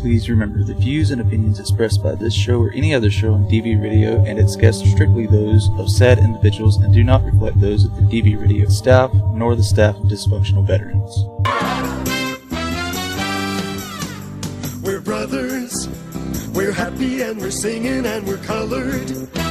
Please remember, the views and opinions expressed by this show or any other show on DV Radio and its guests are strictly those of said individuals and do not reflect those of the DV Radio staff nor the staff of Dysfunctional Veterans. We're brothers, we're happy and we're singing and we're colored.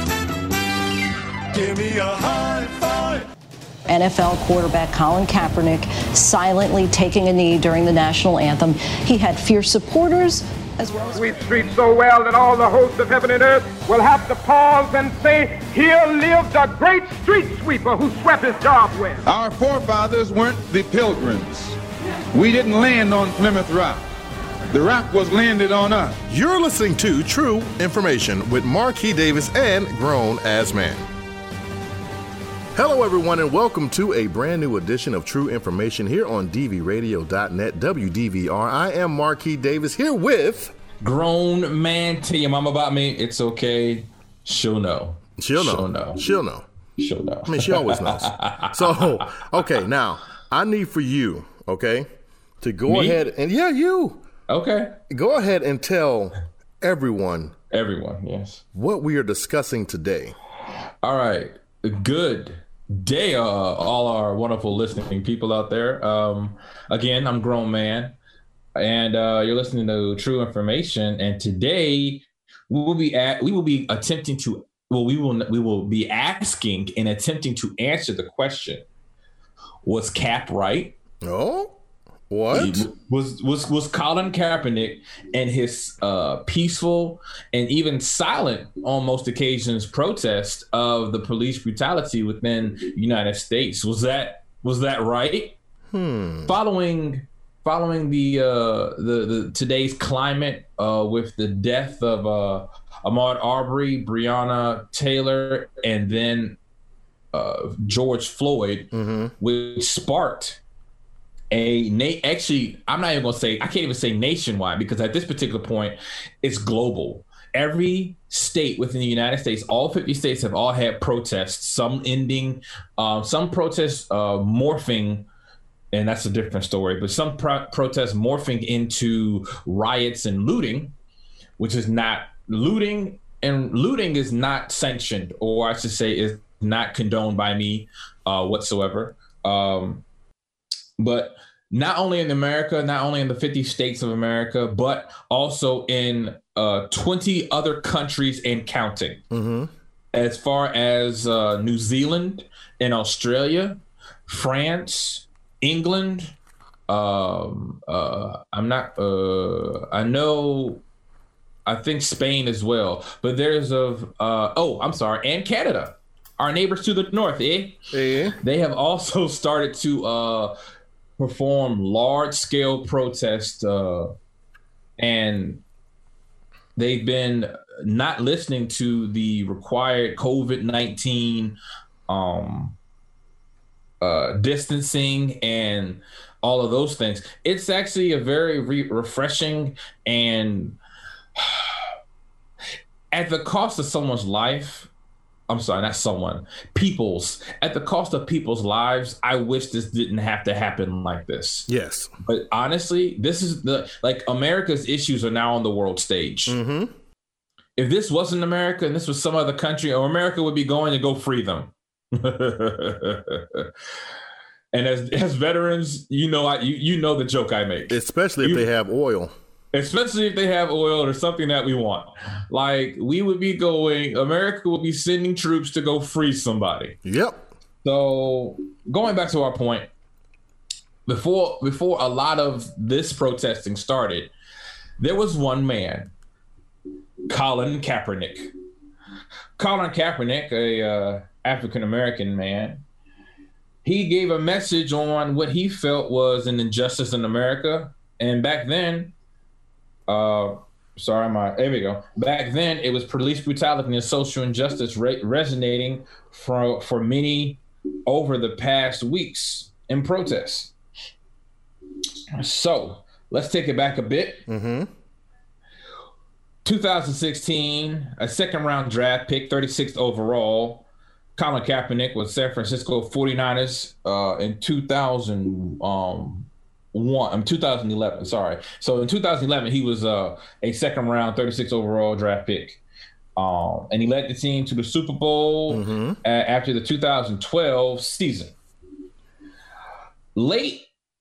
Give me a high five. NFL quarterback Colin Kaepernick silently taking a knee during the national anthem. He had fierce supporters as well as... Sweet street so well that all the hosts of heaven and earth will have to pause and say, here lives a great street sweeper who swept his job well. Our forefathers weren't the Pilgrims. We didn't land on Plymouth Rock. The rock was landed on us. You're listening to True Information with Marquis Davis and Grown As Man. Hello, everyone, and welcome to a brand new edition of True Information here on dvradio.net, WDVR. I am Marquis Davis here with... Grown Man. Tell your mom about me. It's okay. She'll know. She'll know. I mean, she always knows. So, okay, now, I need for you, okay, to go ahead and... Yeah, you. Okay. Go ahead and tell everyone... Everyone, yes. ...what we are discussing today. All right. Good day, all our wonderful listening people out there. Again, I'm Grown Man, and you're listening to True Information. And today we will be asking and attempting to answer the question: was Cap right? Oh. What? Was Colin Kaepernick and his peaceful and even silent, on most occasions, protest of the police brutality within the United States, was that right? Following the today's climate with the death of Ahmaud Arbery, Breonna Taylor, and then George Floyd, which sparked actually, I'm not even going to say, I can't even say nationwide, because at this particular point, it's global. Every state within the United States, all 50 states have all had protests, some ending, some protests morphing, and that's a different story, but some protests morphing into riots and looting, which is not looting, and looting is not sanctioned, or I should say is not condoned by me whatsoever. But not only in America, not only in the 50 states of America, but also in 20 other countries and counting. As far as New Zealand and Australia, France, England, I think Spain as well. But there's and Canada, our neighbors to the north, They have also started to perform large-scale protests, and they've been not listening to the required COVID-19 distancing and all of those things. It's actually a very refreshing, and at the cost of someone's life, I'm sorry, not someone, at the cost of people's lives, I wish this didn't have to happen like this. Yes. But honestly, this is America's issues are now on the world stage. If this wasn't America and this was some other country, or America would be going to go free them. And as veterans, you know the joke I make. Especially if they have oil. Especially if they have oil or something that we want. Like, America would be sending troops to go free somebody. Yep. So going back to our point, before a lot of this protesting started, there was one man, Colin Kaepernick. Colin Kaepernick, a African-American man, he gave a message on what he felt was an injustice in America. And back then, there we go. Back then, it was police brutality and social injustice resonating for many over the past weeks in protests. So let's take it back a bit. 2016, a second-round draft pick, 36th overall, Colin Kaepernick with San Francisco 49ers in 2000. 2011. Sorry. So in 2011, he was a second round, 36 overall draft pick. And he led the team to the Super Bowl after the 2012 season. Late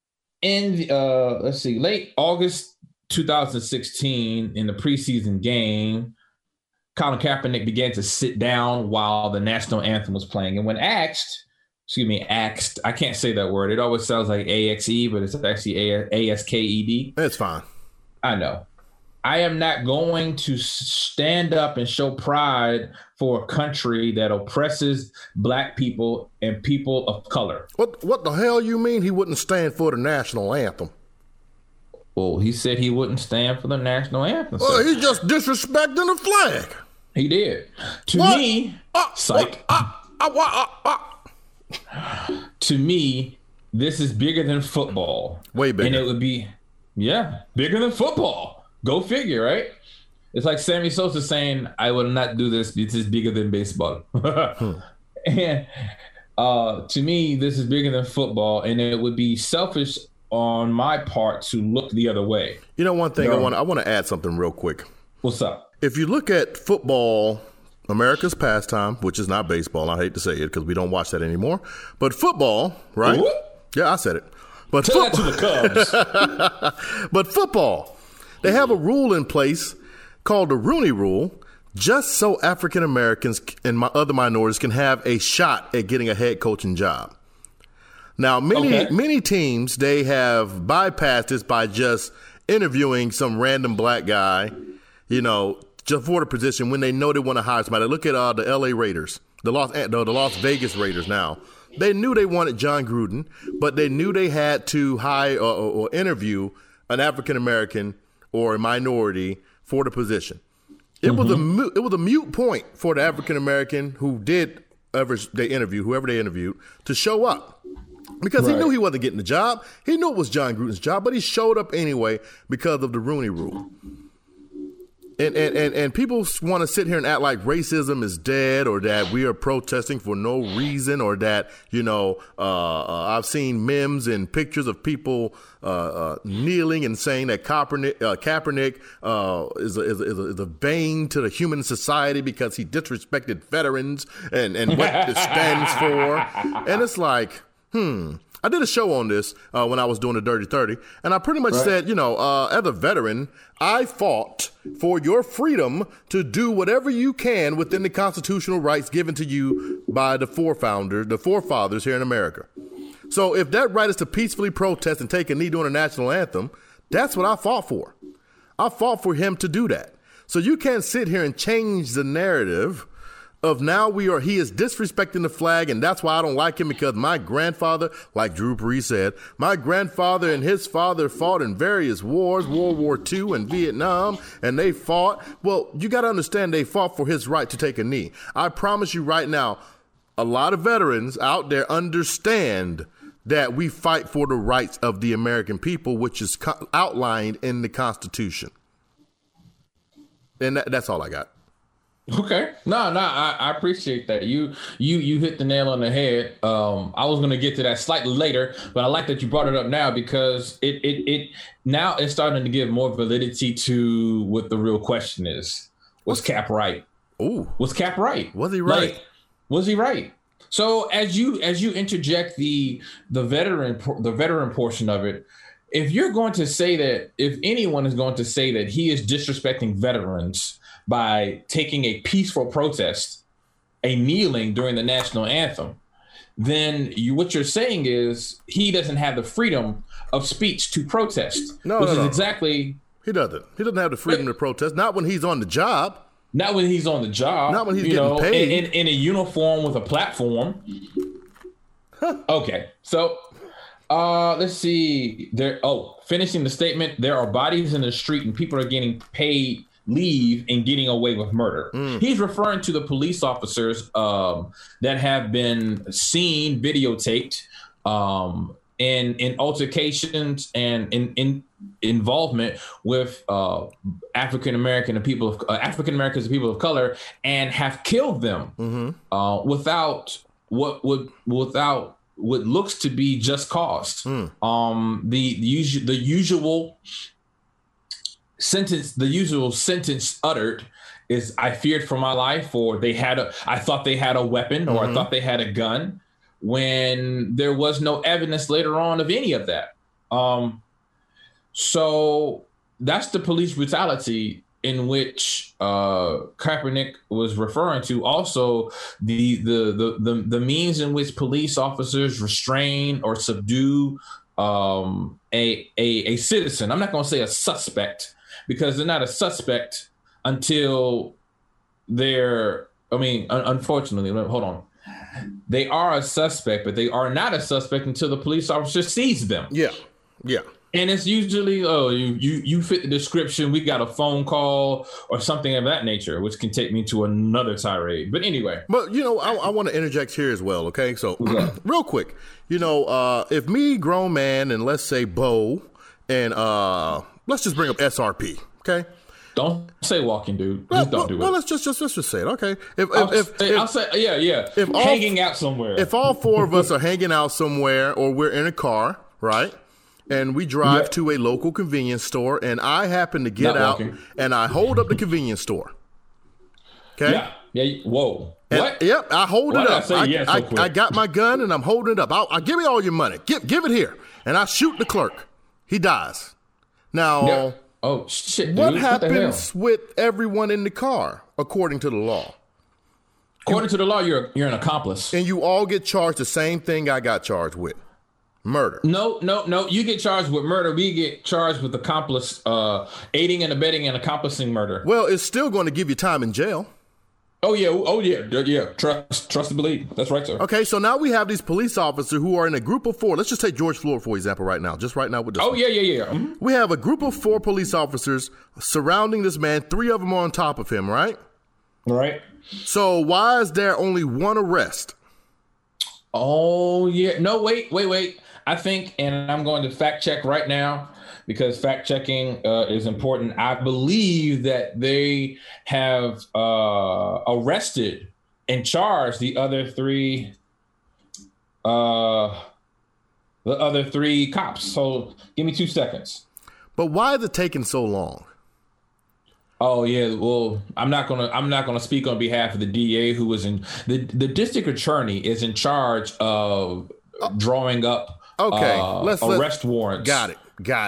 August 2016, in the preseason game, Colin Kaepernick began to sit down while the national anthem was playing. And when asked, I can't say that word. It always sounds like AXE, but it's actually ASKED. It's fine. I know. I am not going to stand up and show pride for a country that oppresses black people and people of color. What the hell you mean he wouldn't stand for the national anthem? Well, he said he wouldn't stand for the national anthem. Well, he's just disrespecting the flag. He did. To me, psych. To me, this is bigger than football. Way bigger. And it would be, bigger than football. Go figure, right? It's like Sammy Sosa saying, I will not do this. This is bigger than baseball. And to me, this is bigger than football, and it would be selfish on my part to look the other way. You know, one thing I want to add something real quick. What's up? If you look at football, America's pastime, which is not baseball, I hate to say it because we don't watch that anymore, but football, right? Ooh. Yeah, I said it. But tell that to the Cubs. But football, they have a rule in place called the Rooney Rule, just so African Americans and other minorities can have a shot at getting a head coaching job. Now, many teams, they have bypassed this by just interviewing some random black guy, just for the position when they know they want to hire somebody. Look at the L.A. Raiders, the Las Vegas Raiders now. They knew they wanted John Gruden, but they knew they had to hire or interview an African American or a minority for the position. It was a moot point for the African American whoever they interviewed, to show up. Because he knew he wasn't getting the job. He knew it was John Gruden's job, but he showed up anyway because of the Rooney Rule. And people want to sit here and act like racism is dead, or that we are protesting for no reason, or that, I've seen memes and pictures of people kneeling and saying that Kaepernick is a bane to the human society because he disrespected veterans and what it stands for. And it's like, I did a show on this when I was doing the Dirty 30, and I pretty much said, as a veteran, I fought for your freedom to do whatever you can within the constitutional rights given to you by the forefathers here in America. So if that right is to peacefully protest and take a knee during the national anthem, that's what I fought for. I fought for him to do that. So you can't sit here and change the narrative of now he is disrespecting the flag, and that's why I don't like him, because my grandfather, like Drew Brees said, my grandfather and his father fought in various wars, World War II and Vietnam, and they fought. Well, you got to understand they fought for his right to take a knee. I promise you right now, a lot of veterans out there understand that we fight for the rights of the American people, which is outlined in was And that's all I got. Okay. No, I appreciate that. You hit the nail on the head. I was going to get to that slightly later, but I like that you brought it up now, because it now it's starting to give more validity to what the real question is. Was Cap right? Ooh. Was Cap right? Was he right? Was he right? So as you interject the veteran portion of it, if you're going to say that, if anyone is going to say that he is disrespecting veterans by taking a peaceful protest, a kneeling during the national anthem, then what you're saying is he doesn't have the freedom of speech to protest. No. Exactly. He doesn't. He doesn't have the freedom to protest. Not when he's on the job. Not when he's on the job. Not when he's getting paid. In a uniform with a platform. Okay. So let's see. Finishing the statement. There are bodies in the street and people are getting paid leave and getting away with murder. He's referring to the police officers that have been seen, videotaped in altercations and in involvement with African Americans and people of color, and have killed them without what looks to be just cause. The usual sentence uttered is, I feared for my life, or I thought they had a weapon, or I thought they had a gun, when there was no evidence later on of any of that. So that's the police brutality in which Kaepernick was referring to. Also, the means in which police officers restrain or subdue a citizen. I'm not going to say a suspect, because they're not a suspect until unfortunately, hold on. They are a suspect, but they are not a suspect until the police officer sees them. Yeah. And it's usually, you fit the description. We got a phone call or something of that nature, which can take me to another tirade. But anyway. But, I want to interject here as well, okay? So, real quick, if me, grown man, and let's say Bo, and let's just bring up SRP, okay? Don't say walking, dude. Just don't do it. Well, let's just say it, okay? I'll say, If hanging out somewhere. If all four of us are hanging out somewhere, or we're in a car, right? And we drive to a local convenience store, and I happen to get out and I hold up the convenience store. Okay? Yeah. Whoa. And, what? Yep. I hold it up. I got my gun and I'm holding it up. I'll give me all your money. Give it here. And I shoot the clerk. He dies. Now, yep. Oh shit! What happens with everyone in the car according to the law? According to the law, you're an accomplice, and you all get charged the same thing I got charged with. Murder. No. You get charged with murder. We get charged with accomplice, aiding and abetting and accomplishing murder. Well, it's still going to give you time in jail. Oh yeah. Trust and believe. That's right, sir. Okay, so now we have these police officers who are in a group of four. Let's just take George Floyd for example right now. Just right now with this. Oh one. yeah. Mm-hmm. We have a group of 4 police officers surrounding this man. 3 of them are on top of him, right? Right. So why is there only 1 arrest? Oh yeah. No, wait. I think, and I'm going to fact check right now, because fact checking is important. I believe that they have arrested and charged the other 3 cops. So give me 2 seconds. But why is it taking so long? Oh yeah, well, I'm not gonna speak on behalf of the DA, who was in the district attorney is in charge of drawing up arrest warrants. Got it.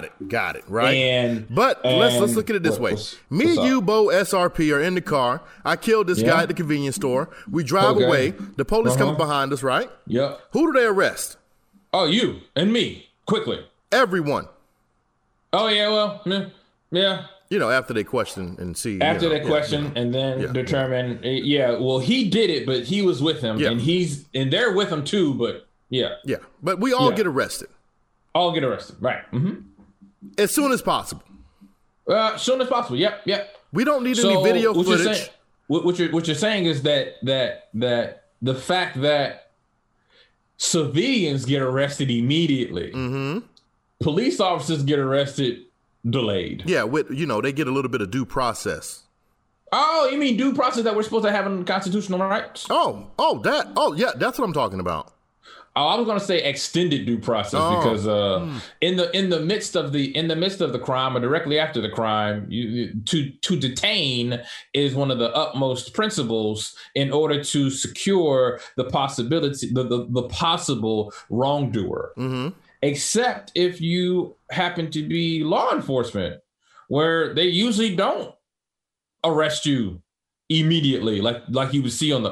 Right. But let's look at it this way. Me, you, Bo, SRP are in the car. I killed this guy at the convenience store. We drive away. The police comes behind us, right? Yep. Who do they arrest? Oh, you and me. Quickly. Everyone. Oh yeah. Well, yeah. After they question and see. After they question and then determine. Yeah. Well, he did it, but he was with him, and they're with him too. But yeah. But we all get arrested. All get arrested, right? Mm-hmm. As soon as possible. Soon as possible. Yep. We don't need any video footage. What you're saying is that the fact that civilians get arrested immediately, police officers get arrested delayed. Yeah, they get a little bit of due process. Oh, you mean due process that we're supposed to have in constitutional rights? That's what I'm talking about. Oh, I was going to say extended due process because in the midst of the crime or directly after the crime, to detain is one of the utmost principles in order to secure the possibility the possible wrongdoer. Mm-hmm. Except if you happen to be law enforcement, where they usually don't arrest you immediately, like you would see on the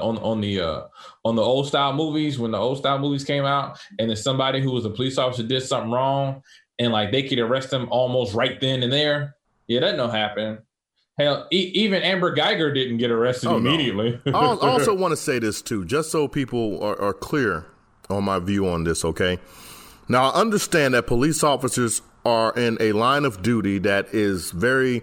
old style movies, when the old style movies came out, and then somebody who was a police officer did something wrong, and like they could arrest them almost right then and there. Yeah, that don't happen. Hell, even Amber Geiger didn't get arrested immediately. No. I also want to say this too, just so people are clear on my view on this. Okay, now I understand that police officers are in a line of duty that is very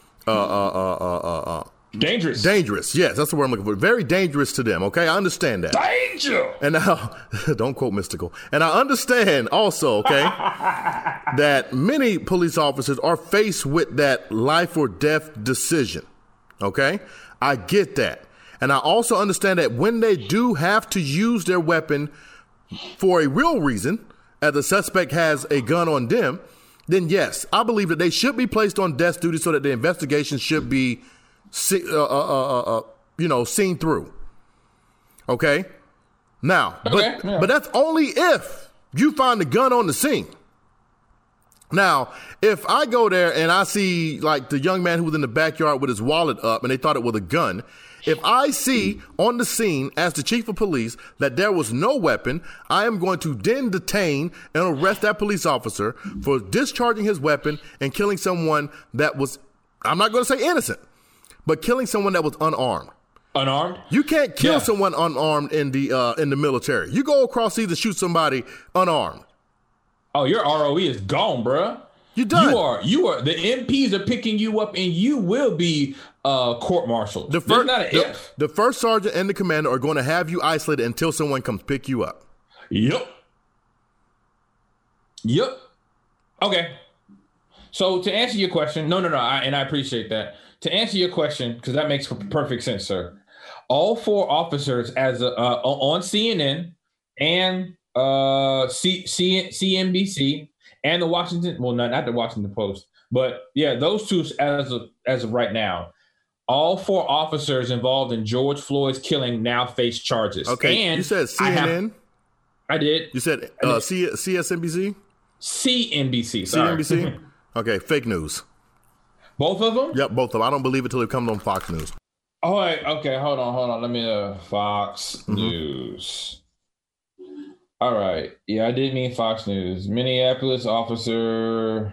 Dangerous. Yes, that's the word I'm looking for. Very dangerous to them. Okay, I understand that. Danger. And now, don't quote Mystical. And I understand also, okay, that many police officers are faced with that life or death decision. Okay, I get that, and I also understand that when they do have to use their weapon, for a real reason, as the suspect has a gun on them, then yes, I believe that they should be placed on desk duty so that the investigation should be, seen through. Okay? Now, but that's only if you find the gun on the scene. Now, if I go there and I see like the young man who was in the backyard with his wallet up and they thought it was a gun, if I see on the scene as the chief of police that there was no weapon, I am going to then detain and arrest that police officer for discharging his weapon and killing someone that was, I'm not going to say innocent, but killing someone that was unarmed. Unarmed? You can't kill someone unarmed in the military. You go across seas and shoot somebody unarmed. Oh, your ROE is gone, bruh. You're done. You are. The MPs are picking you up, and you will be court-martialed. The first sergeant and the commander are going to have you isolated until someone comes pick you up. Yep. Okay. So to answer your question, no, and I appreciate that. To answer your question, because that makes perfect sense, sir. All 4 officers on CNN and CNBC and the Washington, well, not the Washington Post, but yeah, those two as of right now, all 4 officers involved in George Floyd's killing now face charges. Okay, and you said CNN. I did. You said CSNBC. CNBC. Sorry. CNBC. Okay, fake news. Both of them? Yep, both of them. I don't believe it until it comes on Fox News. Oh, wait, okay, hold on. Let me Fox News. All right. Yeah, I did mean Fox News. Minneapolis officer.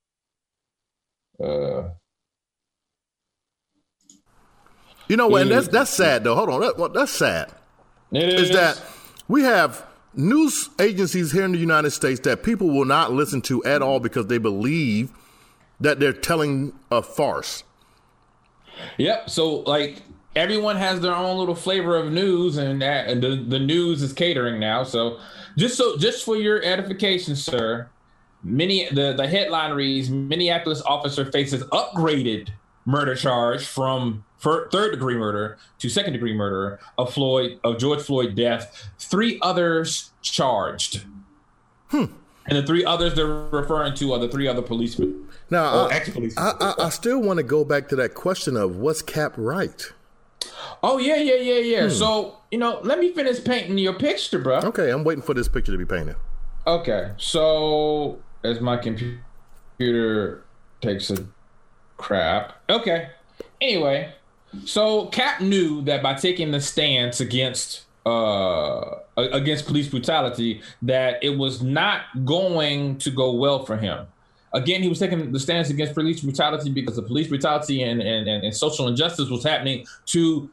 You know what? And that's sad, though. Hold on. That's sad. Is that we have news agencies here in the United States that people will not listen to at all because they believe that they're telling a farce. Yep. So, like, everyone has their own little flavor of news, and the news is catering now. So just for your edification, sir, the headline reads: Minneapolis officer faces upgraded murder charge from third-degree murder to second-degree murder of George Floyd death. 3 others charged. And the 3 others they're referring to are the 3 other policemen. Now, I still want to go back to that question of what's Cap right? Oh, yeah. So, let me finish painting your picture, bro. Okay, I'm waiting for this picture to be painted. Okay, so as my computer takes a crap. Okay, anyway, so Cap knew that by taking the stance against police brutality, that it was not going to go well for him. Again, he was taking the stance against police brutality because the police brutality and social injustice was happening to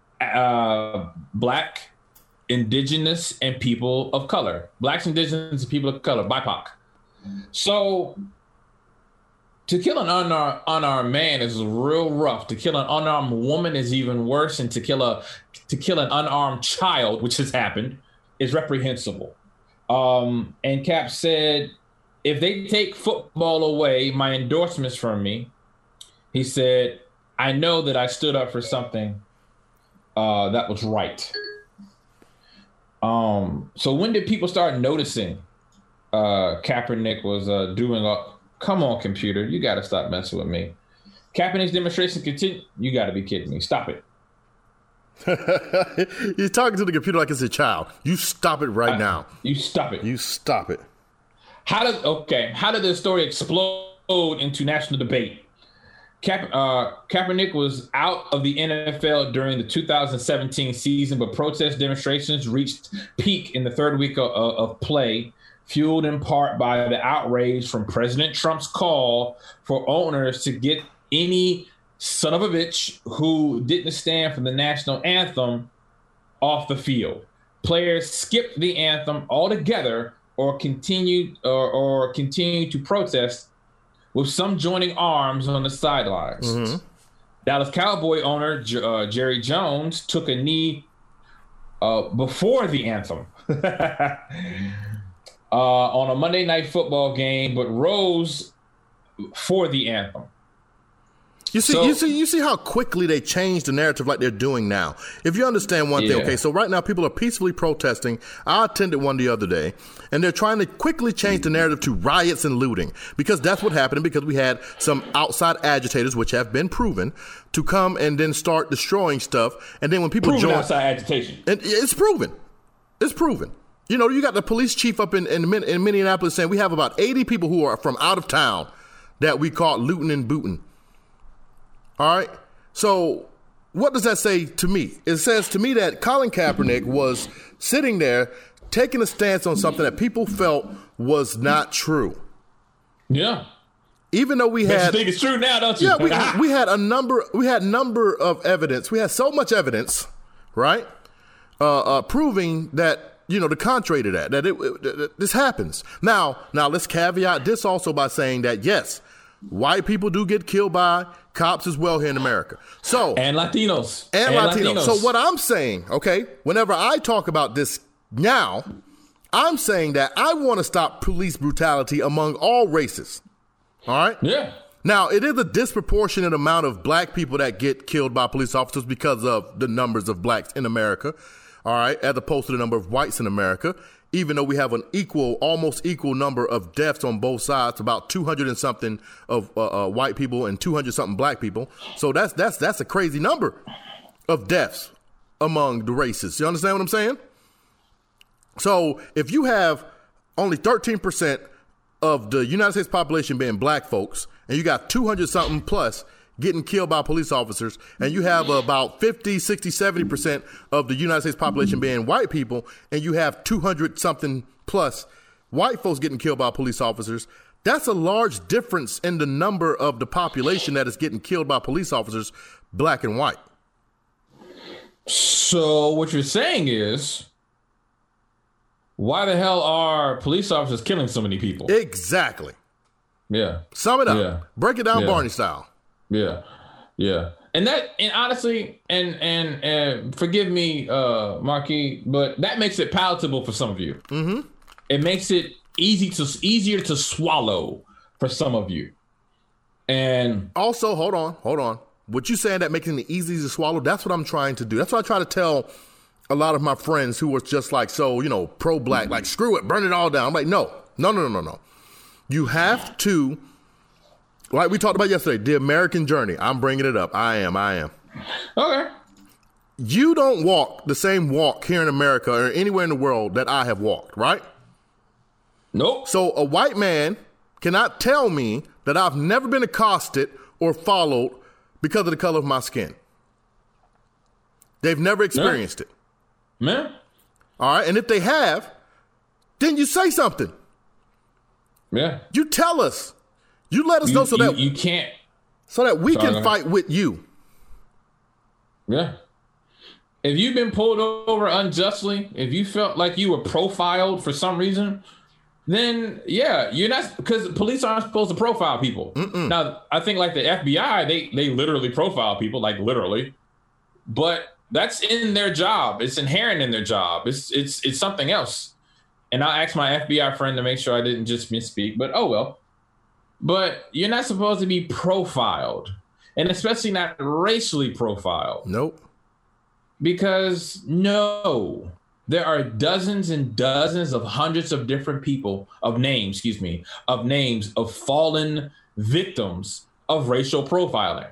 Black, Indigenous, and people of color. Blacks, Indigenous, and people of color, BIPOC. So to kill an unarmed man is real rough. To kill an unarmed woman is even worse, and to kill an unarmed child, which has happened, is reprehensible. And Cap said, if they take football away, my endorsements from me, he said, I know that I stood up for something that was right. So when did people start noticing Kaepernick was doing come on, computer, you got to stop messing with me. Kaepernick's demonstration continued. You got to be kidding me. Stop it. He's talking to the computer like it's a child. You stop it right now. You stop it. You stop it. How did this story explode into national debate? Kaepernick was out of the NFL during the 2017 season, but protest demonstrations reached peak in the 3rd week of play, fueled in part by the outrage from President Trump's call for owners to get any son of a bitch who didn't stand for the national anthem off the field. Players skipped the anthem altogether or continued to protest, with some joining arms on the sidelines. Mm-hmm. Dallas Cowboy owner Jerry Jones took a knee before the anthem on a Monday Night Football game, but rose for the anthem. You see how quickly they change the narrative like they're doing now. If you understand one thing, okay, so right now people are peacefully protesting. I attended one the other day, and they're trying to quickly change the narrative to riots and looting, because that's what happened, because we had some outside agitators, which have been proven, to come and then start destroying stuff. And then when people join outside agitation, and it's proven. It's proven. You know, you got the police chief up in Minneapolis saying we have about 80 people who are from out of town that we caught looting and booting. All right. So what does that say to me? It says to me that Colin Kaepernick was sitting there taking a stance on something that people felt was not true. Yeah. Even though we had, you think it's true now, don't you? Yeah, we had a number of evidence. We had so much evidence, right? Proving that, you know, the contrary to that this happens. Now let's caveat this also by saying that, yes, white people do get killed by cops as well here in America. So and Latinos. And Latinos. So what I'm saying, okay, whenever I talk about this now, I'm saying that I want to stop police brutality among all races. All right? Yeah. Now, it is a disproportionate amount of black people that get killed by police officers because of the numbers of blacks in America, all right, as opposed to the number of whites in America, even though we have an almost equal number of deaths on both sides, about 200 and something of white people and 200 something black people. So that's a crazy number of deaths among the races. You understand what I'm saying? So if you have only 13% of the United States population being black folks, and you got 200 something plus getting killed by police officers, and you have about 50, 60, 70% of the United States population being white people, and you have 200 something plus white folks getting killed by police officers, that's a large difference in the number of the population that is getting killed by police officers, black and white. So what you're saying is, why the hell are police officers killing so many people? Exactly. Yeah. Sum it up. Yeah. Break it down, Yeah. Barney style. Yeah. Yeah. And honestly, and forgive me, Marquis, but that makes it palatable for some of you. Mm-hmm. It makes it easier to swallow for some of you. And also, hold on. What you saying that making it easy to swallow, that's what I'm trying to do. That's what I try to tell a lot of my friends who were just like, so, you know, pro-black, like, screw it, burn it all down. I'm like, no. You have to, like we talked about yesterday, the American journey. I'm bringing it up. I am. okay. You don't walk the same walk here in America or anywhere in the world that I have walked, right? Nope. So a white man cannot tell me that I've never been accosted or followed because of the color of my skin. They've never experienced it. Man. All right. And if they have, then you say something. Yeah. You tell us. You let us know so that you can't. So that we can fight with you. Yeah. If you've been pulled over unjustly, if you felt like you were profiled for some reason, then yeah, you're not, because police aren't supposed to profile people. Mm-mm. Now, I think like the FBI, they literally profile people, like literally, but that's in their job. It's inherent in their job. It's something else. And I asked my FBI friend to make sure I didn't just misspeak, but oh well. But you're not supposed to be profiled, and especially not racially profiled. Nope. Because no, there are dozens and dozens of hundreds of different people of names of fallen victims of racial profiling.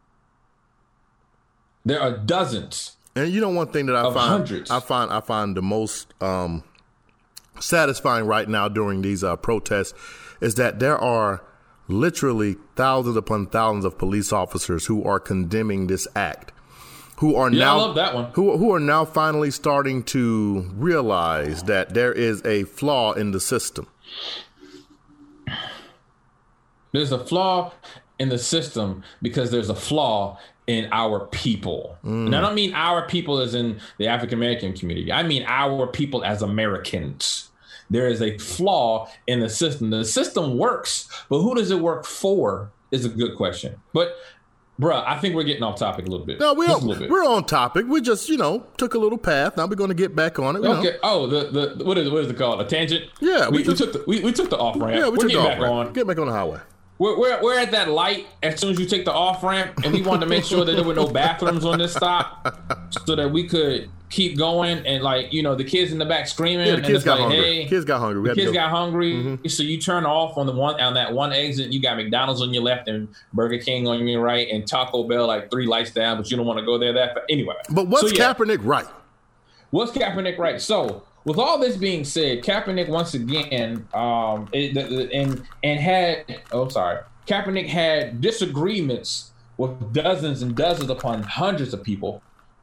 There are dozens. And you know, one thing that I find the most satisfying right now during these protests is that there are literally thousands upon thousands of police officers who are condemning this act, who are I love that one. who are now finally starting to realize that there is a flaw in the system. There's a flaw in the system because there's a flaw in our people. And I don't mean our people as in the African American community. I mean our people as Americans. There is a flaw in the system. The system works, but who does it work for is a good question. But, bruh, I think we're getting off topic a little bit. No, we're on topic. We just, took a little path. Now we're going to get back on it. Okay. Oh, what is it called? A tangent? Yeah. We took the off ramp. Yeah, we're getting back on. Get back on the highway. We're at that light as soon as you take the off ramp, and we wanted to make sure that there were no bathrooms on this stop, so that we could keep going. And like, you know, the kids in the back screaming. Yeah, the kids got hungry. Hey, kids got hungry. Kids got hungry. Mm-hmm. So you turn off on that one exit. You got McDonald's on your left and Burger King on your right, and Taco Bell like 3 lights down, but you don't want to go there that fast. Anyway. But what's Kaepernick right? What's Kaepernick right? So with all this being said, Kaepernick once again, Kaepernick had disagreements with dozens and dozens upon hundreds of people.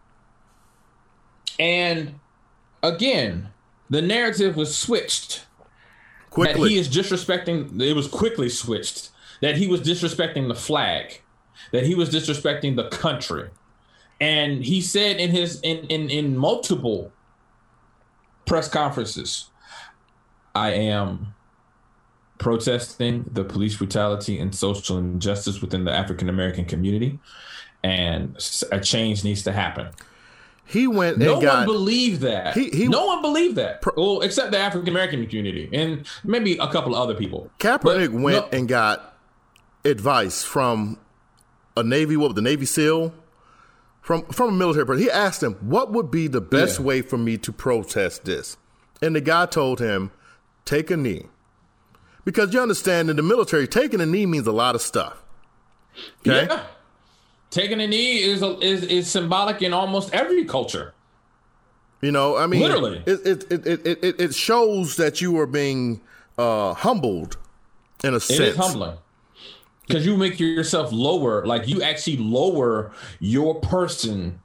And again, the narrative was switched. Quickly. That he is disrespecting, it was quickly switched. That he was disrespecting the flag. That he was disrespecting the country. And he said in his in multiple press conferences, I am protesting the police brutality and social injustice within the African American community, and a change needs to happen. He went and no one believed that. No one believed that. Well, except the African American community and maybe a couple of other people. Kaepernick went and got advice from the Navy SEAL, from a military person. He asked him, what would be the best way for me to protest this? And the guy told him, take a knee. Because you understand, in the military, taking a knee means a lot of stuff. Okay? Yeah. Taking a knee is symbolic in almost every culture. You know, I mean, literally, it shows that you are being humbled in a sense. It is humbling because you make yourself lower, like you actually lower your person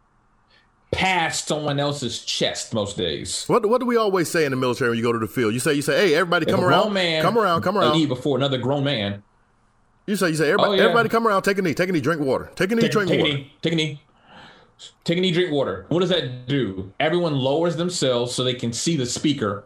past someone else's chest most days. What do we always say in the military when you go to the field? You say, hey, everybody come around. Come around. A knee before another grown man. You say, everybody come around, take a knee, drink water. Take a knee, drink water. Take a knee, drink water. What does that do? Everyone lowers themselves so they can see the speaker.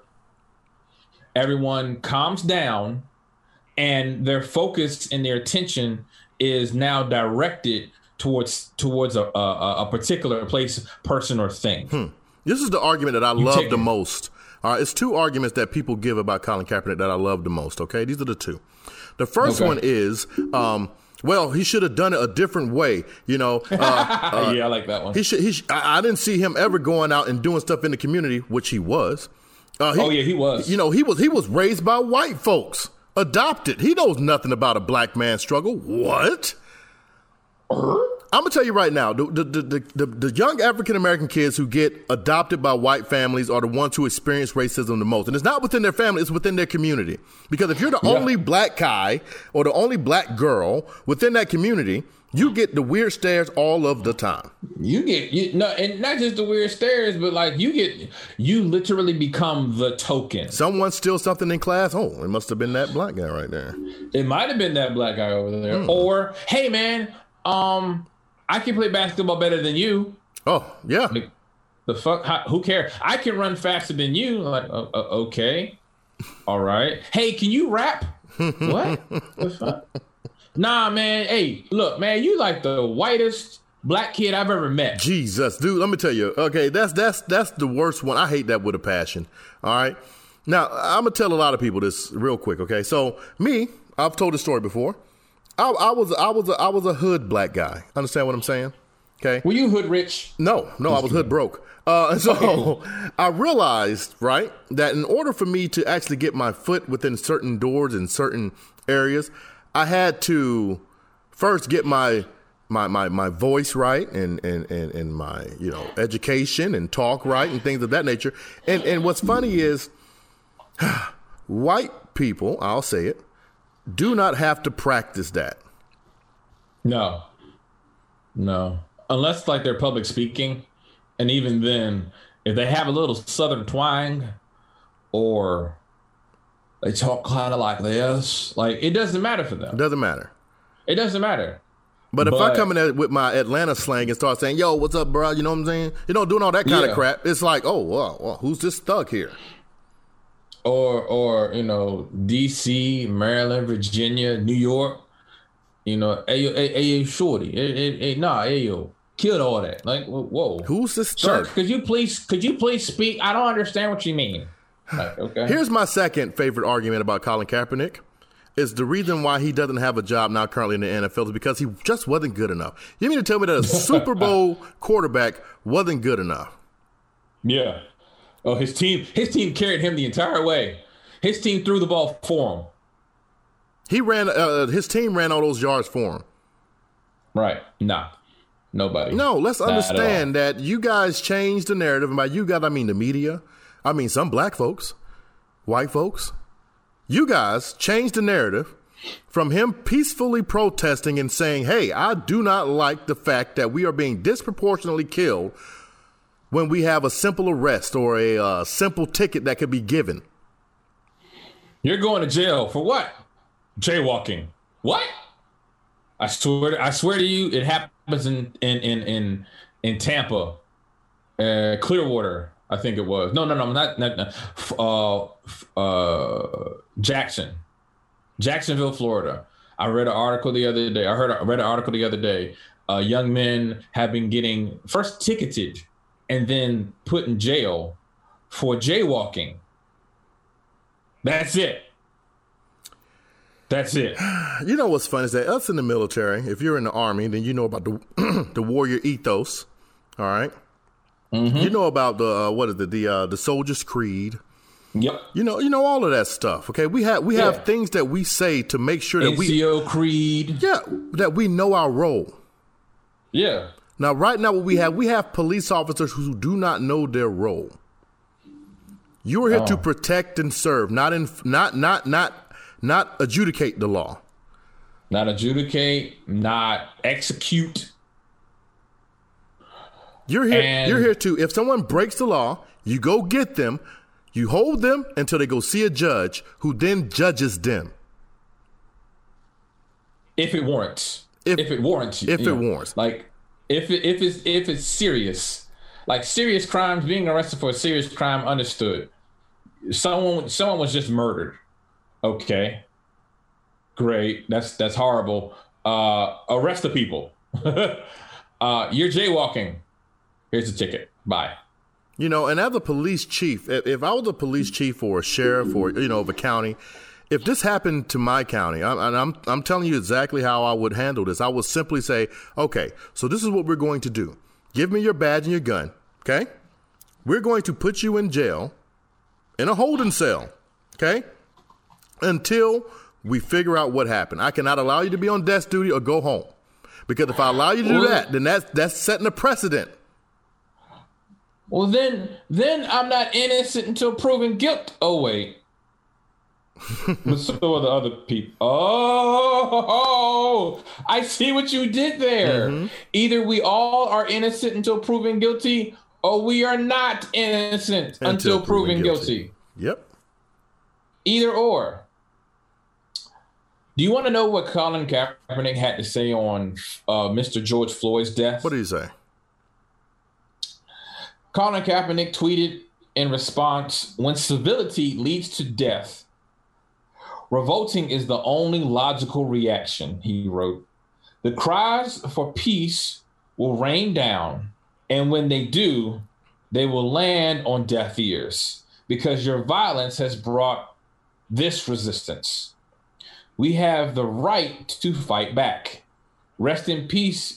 Everyone calms down, and their focus and their attention is now directed towards a particular place, person, or thing. This is the argument that I love the most. All right, it's 2 arguments that people give about Colin Kaepernick that I love the most. Okay, these are the 2. The first one is, well, he should have done it a different way. You know, yeah, I like that one. I didn't see him ever going out and doing stuff in the community, which he was. He was. You know, he was raised by white folks, adopted. He knows nothing about a black man's struggle. What? I'm gonna tell you right now, the young African American kids who get adopted by white families are the ones who experience racism the most, and it's not within their family; it's within their community. Because if you're the only black guy or the only black girl within that community, you get the weird stares all of the time. And not just the weird stares, but like you literally become the token. Someone steals something in class. Oh, it must have been that black guy right there. It might have been that black guy over there. Or, hey man, I can play basketball better than you. Oh, yeah. Like, the fuck? Who cares? I can run faster than you. Like, okay. All right. Hey, can you rap? What? The fuck? Nah, man. Hey, look, man, you like the whitest black kid I've ever met. Jesus, dude, let me tell you. Okay, that's the worst one. I hate that with a passion. All right. Now, I'm going to tell a lot of people this real quick, okay? So, I've told this story before. I was a hood black guy. Understand what I'm saying? Okay. Were you hood rich? No, I was hood broke. So I realized, right, that in order for me to actually get my foot within certain doors in certain areas, I had to first get my voice right and my, you know, education and talk right and things of that nature. And what's funny is white people, I'll say it, do not have to practice that. No. Unless like they're public speaking. And even then, if they have a little Southern twang or they talk kind of like this, like it doesn't matter for them. It doesn't matter. But if I come in with my Atlanta slang and start saying, yo, what's up, bro? You know what I'm saying? You know, doing all that kind of crap. It's like, oh, well, who's this thug here? Or you know, D.C., Maryland, Virginia, New York, you know, ayo, shorty, ayo, killed all that. Like, whoa, who's this thug? Sir, could you please speak? I don't understand what you mean. Like, okay. Here's my second favorite argument about Colin Kaepernick. is the reason why he doesn't have a job now currently in the NFL is because he just wasn't good enough. You mean to tell me that a Super Bowl quarterback wasn't good enough? Yeah. Oh, his team carried him the entire way. His team threw the ball for him. He ran. His team ran all those yards for him. Right. Nah. Nobody. No, let's understand that you guys changed the narrative. And by you guys, I mean the media. I mean some black folks, white folks. You guys changed the narrative from him peacefully protesting and saying, hey, I do not like the fact that we are being disproportionately killed when we have a simple arrest or a simple ticket that could be given. You're going to jail for what? Jaywalking. What? I swear to you, it happens in Tampa, Clearwater, I think it was. No, not Jacksonville, Florida. I read an article the other day. I read an article the other day. Young men have been getting first ticketed and then put in jail for jaywalking. That's it. You know what's funny is that us in the military, if you're in the Army, then you know about the warrior ethos. All right. Mm-hmm. You know about the soldier's creed. Yep. You know all of that stuff. Okay. We have things that we say to make sure that NCO creed. Yeah. That we know our role. Yeah. Now, right now, what we have police officers who do not know their role. You are here to protect and serve, not adjudicate the law. Not adjudicate, not execute. You're here to, if someone breaks the law, you go get them, you hold them until they go see a judge who then judges them. If it warrants. If it warrants. Like if it's serious. Like serious crimes, being arrested for a serious crime, understood. Someone was just murdered. Okay. Great. That's horrible. Arrest the people. You're jaywalking. Here's the ticket. Bye. You know, and as a police chief, if I was a police chief or a sheriff or, of a county, if this happened to my county, I'm telling you exactly how I would handle this. I would simply say, okay, so this is what we're going to do. Give me your badge and your gun. Okay. We're going to put you in jail in a holding cell. Okay. Until we figure out what happened. I cannot allow you to be on desk duty or go home. Because if I allow you to do that, then that's setting a precedent. Well, then I'm not innocent until proven guilt. Oh, wait. But so are the other people. Oh, I see what you did there. Mm-hmm. Either we all are innocent until proven guilty, or we are not innocent until proven guilty. Yep. Either or. Do you want to know what Colin Kaepernick had to say on Mr. George Floyd's death? What did he say? Colin Kaepernick tweeted in response, "When civility leads to death, revolting is the only logical reaction," he wrote. "The cries for peace will rain down, and when they do, they will land on deaf ears, because your violence has brought this resistance. We have the right to fight back. Rest in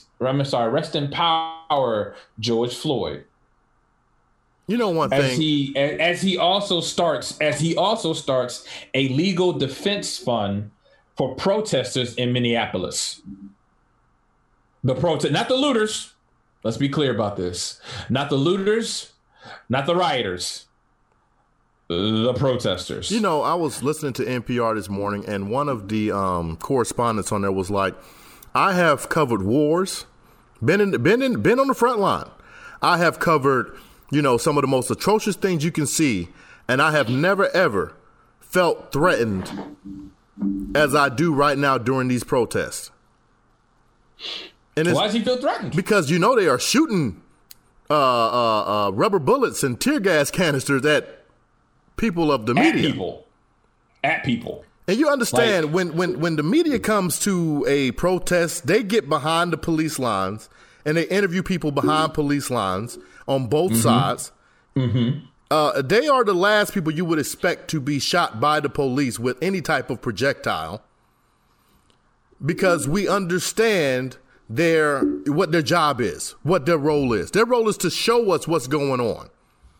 power, George Floyd." You know one thing. As he also starts a legal defense fund for protesters in Minneapolis. Not the looters. Let's be clear about this. Not the looters, not the rioters. The protesters. You know, I was listening to NPR this morning, and one of the correspondents on there was like, "I have covered wars, been on the front line. I have covered, some of the most atrocious things you can see, and I have never ever felt threatened as I do right now during these protests." And why does he feel threatened? Because they are shooting rubber bullets and tear gas canisters at people of the media. At people. And you understand, when the media comes to a protest, they get behind the police lines and they interview people behind police lines on both sides. Mm-hmm. They are the last people you would expect to be shot by the police with any type of projectile. because we understand what their job is, what their role is. Their role is to show us what's going on.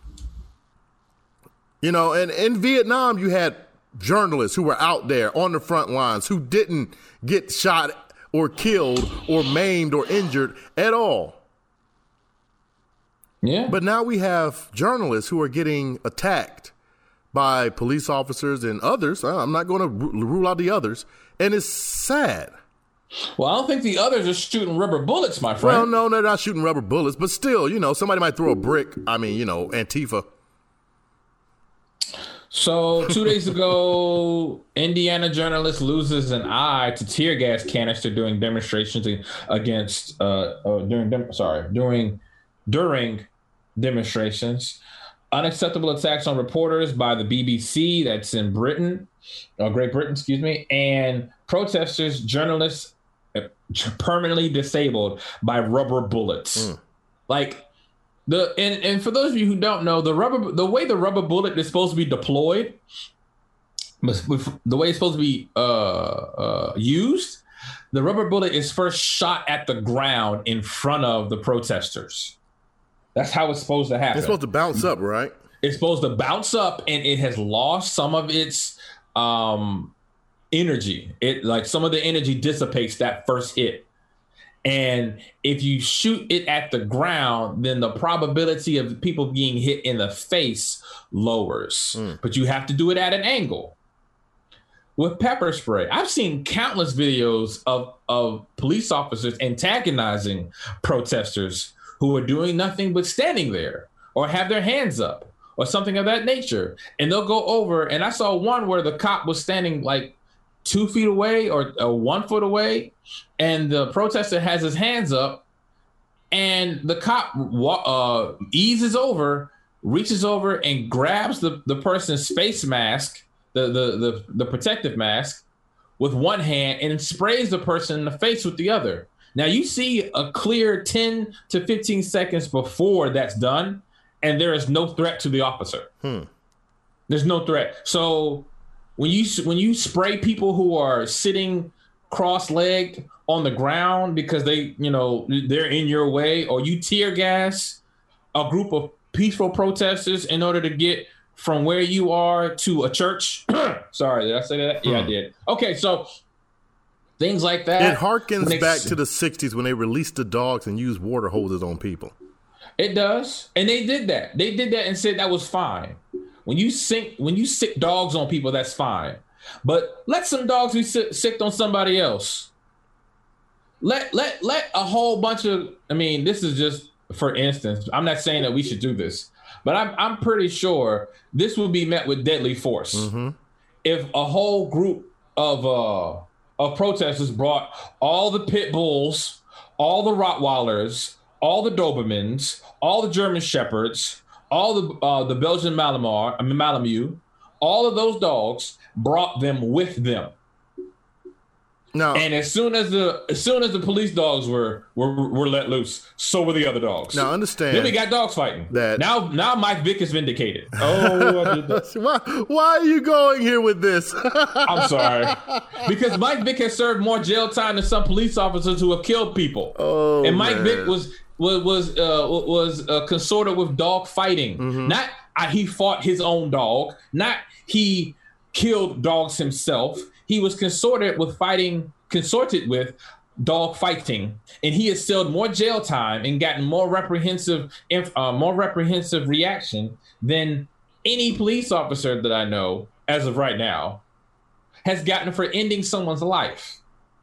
You know, and in Vietnam, you had journalists who were out there on the front lines who didn't get shot or killed or maimed or injured at all. Yeah. But now we have journalists who are getting attacked by police officers and others. I'm not going to rule out the others. And it's sad. Well, I don't think the others are shooting rubber bullets, my friend. Well, no, they're not shooting rubber bullets. But still, you know, somebody might throw a brick. I mean, you know, Antifa. So 2 days ago, Indiana journalist loses an eye to tear gas canister during demonstrations against during demonstrations. Unacceptable attacks on reporters by the BBC, that's in Great Britain, and protesters, journalists permanently disabled by rubber bullets. Like and for those of you who don't know, the way the rubber bullet is supposed to be deployed, the way it's supposed to be used, the rubber bullet is first shot at the ground in front of the protesters. That's how it's supposed to happen. It's supposed to bounce up, right? It's supposed to bounce up, and it has lost some of its energy. Some of the energy dissipates that first hit. And if you shoot it at the ground, then the probability of people being hit in the face lowers. But you have to do it at an angle. With pepper spray, I've seen countless videos of police officers antagonizing protesters who are doing nothing but standing there or have their hands up or something of that nature. And they'll go over, and I saw one where the cop was standing like 2 feet away or 1 foot away, and the protester has his hands up, and the cop eases over, reaches over and grabs the person's face mask, the protective mask, with one hand and sprays the person in the face with the other. Now you see a clear 10 to 15 seconds before that's done, and there is no threat to the officer. There's no threat. So when you spray people who are sitting cross-legged on the ground because they're in your way, or you tear gas a group of peaceful protesters in order to get from where you are to a church. Sorry, did I say that? Yeah, I did. Okay, so things like that. It harkens back to the 60s when they released the dogs and used water hoses on people. It does. And they did that. They did that and said that was fine. When you sick dogs on people, that's fine. But let some dogs be sick on somebody else. Let a whole bunch of, this is just for instance, I'm not saying that we should do this, but I'm pretty sure this would be met with deadly force. If a whole group of protesters brought all the pit bulls, all the Rottweilers, all the Dobermans, all the German Shepherds, all the Belgian Malamute, all of those dogs, brought them with them. No. And as soon as the police dogs were let loose, so were the other dogs. Now understand. Then we got dogs fighting. Now Mike Vick is vindicated. Oh, I did that. Why are you going here with this? I'm sorry, because Mike Vick has served more jail time than some police officers who have killed people. Oh, and Mike man. Vick was consorted with dog fighting. Not he fought his own dog. Not he killed dogs himself. He was consorted with dog fighting, and he has served more jail time and gotten more reprehensive reaction than any police officer that I know as of right now has gotten for ending someone's life.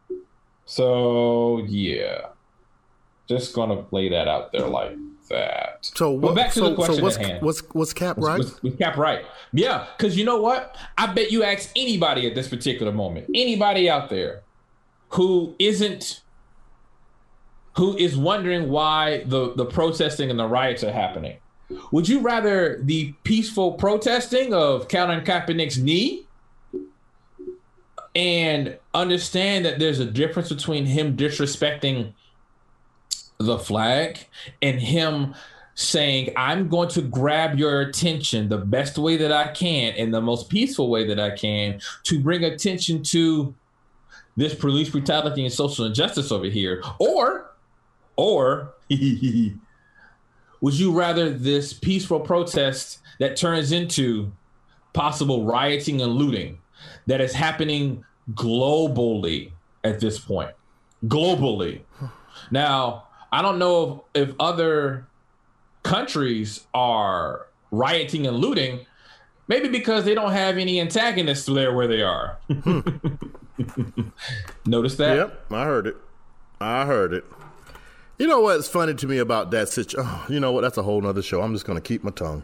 So yeah, just gonna lay that out there like that. So back to the question at hand. Was Cap right? Was Cap right? Yeah, because you know what? I bet you ask anybody at this particular moment, anybody out there who is wondering why the protesting and the riots are happening, would you rather the peaceful protesting of Colin Kaepernick's knee and understand that there's a difference between him disrespecting the flag and him saying, I'm going to grab your attention the best way that I can in the most peaceful way that I can to bring attention to this police brutality and social injustice over here, or would you rather this peaceful protest that turns into possible rioting and looting that is happening globally at this point? Globally. Now, I don't know if other countries are rioting and looting, maybe because they don't have any antagonists there where they are. Notice that? Yep, I heard it. You know what's funny to me about that situation? Oh, you know what? That's a whole nother show. I'm just going to keep my tongue.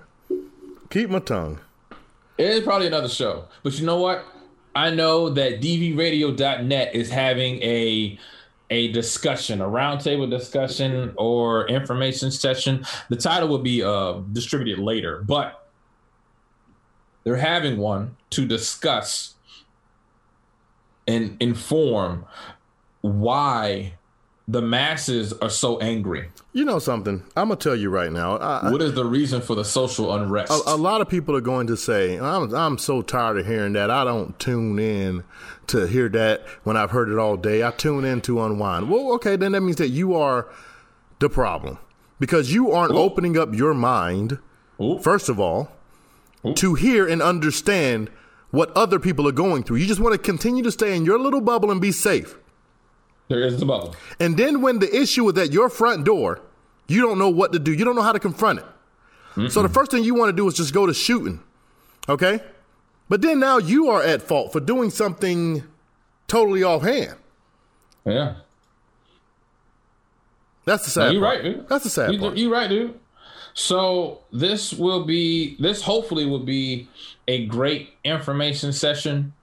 It is probably another show. But you know what? I know that dvradio.net is having a discussion, a roundtable discussion or information session. The title will be distributed later, but they're having one to discuss and inform why the masses are so angry. You know something? I'm going to tell you right now. What is the reason for the social unrest? A lot of people are going to say, I'm so tired of hearing that. I don't tune in to hear that when I've heard it all day. I tune in to unwind. Well, okay, then that means that you are the problem because you aren't opening up your mind, first of all, to hear and understand what other people are going through. You just want to continue to stay in your little bubble and be safe. There is the bubble. And then when the issue is at your front door, you don't know what to do. You don't know how to confront it. Mm-mm. So the first thing you want to do is just go to shooting. Okay? But then now you are at fault for doing something totally offhand. Yeah. That's the sad part. You're right, dude. That's the sad part. You're right, dude. So this hopefully will be a great information session,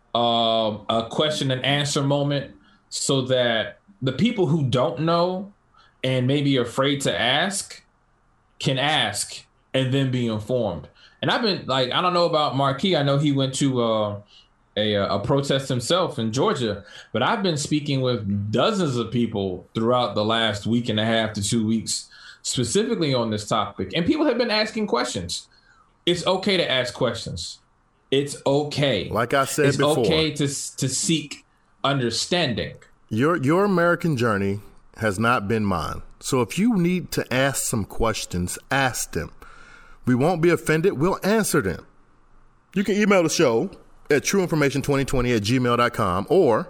a question and answer moment, so that the people who don't know and maybe are afraid to ask can ask and then be informed. And I've been like, I don't know about Marquis. I know he went to a protest himself in Georgia, but I've been speaking with dozens of people throughout the last week and a half to 2 weeks, specifically on this topic. And people have been asking questions. It's okay to ask questions. It's okay. Like I said before. It's okay to seek understanding. Your American journey has not been mine. So if you need to ask some questions, ask them. We won't be offended. We'll answer them. You can email the show at trueinformation2020@gmail.com or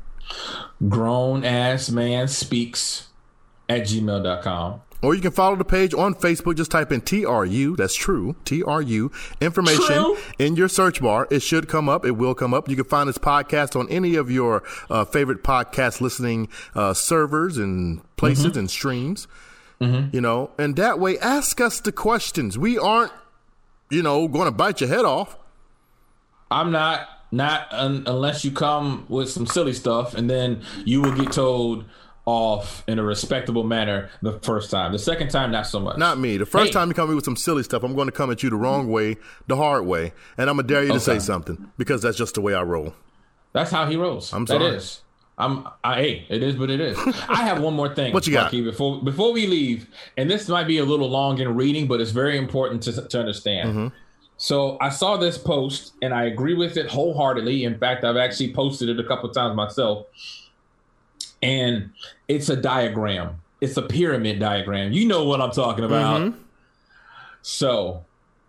grownassmanspeaks@gmail.com. Or you can follow the page on Facebook. Just type in TRU, that's true, TRU, information in your search bar. It should come up. It will come up. You can find this podcast on any of your favorite podcast listening servers and places and streams. You know, and that way, ask us the questions. We aren't, going to bite your head off. I'm not unless you come with some silly stuff, and then you will get told off in a respectable manner the first time. The second time, not so much. Not me. The first time you come in with some silly stuff, I'm going to come at you the wrong way, the hard way, and I'm going to dare you to say something because that's just the way I roll. That's how he rolls. I'm sorry. That is. It is, but it is. I have one more thing. What you got? Before we leave, and this might be a little long in reading, but it's very important to understand. So I saw this post, and I agree with it wholeheartedly. In fact, I've actually posted it a couple of times myself. And it's a diagram. It's a pyramid diagram. You know what I'm talking about. So